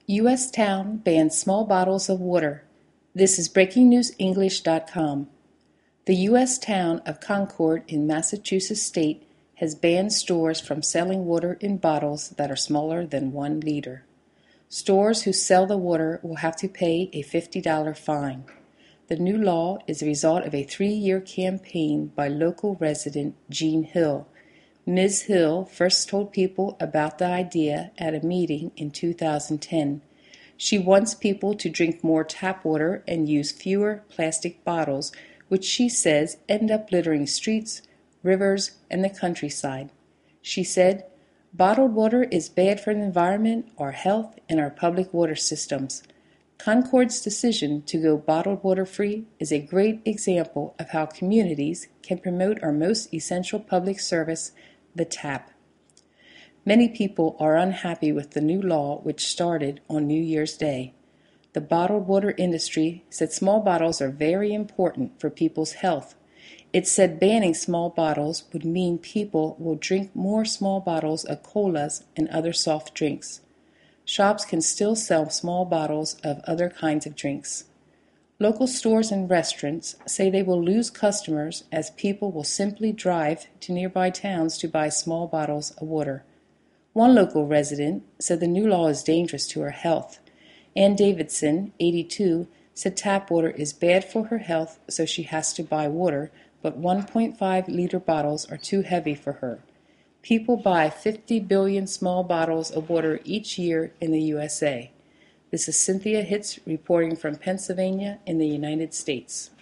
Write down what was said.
U.S. town bans small bottles of water. This is BreakingNewsEnglish.com. The U.S. town of Concord in Massachusetts state has banned stores from selling water in bottles that are smaller than 1 liter. Stores who sell the water will have to pay a $50 fine. The new law is a result of a 3-year campaign by local resident Jean Hill. Ms. Hill first told people about the idea at a meeting in 2010. She wants people to drink more tap water and use fewer plastic bottles, which she says end up littering streets, rivers, and the countryside. She said, "Bottled water is bad for the environment, our health, and our public water systems." Concord's decision to go bottled water free is a great example of how communities can promote our most essential public service, the tap. Many people are unhappy with the new law which started on New Year's Day. The bottled water industry said small bottles are very important for people's health. It said banning small bottles would mean people will drink more small bottles of colas and other soft drinks. Shops can still sell small bottles of other kinds of drinks. Local stores and restaurants say they will lose customers as people will simply drive to nearby towns to buy small bottles of water. One local resident said the new law is dangerous to her health. Ann Davidson, 82, said tap water is bad for her health, so she has to buy water, but 1.5-liter bottles are too heavy for her. People buy 50 billion small bottles of water each year in the USA. This is Cynthia Hitz reporting from Pennsylvania in the United States.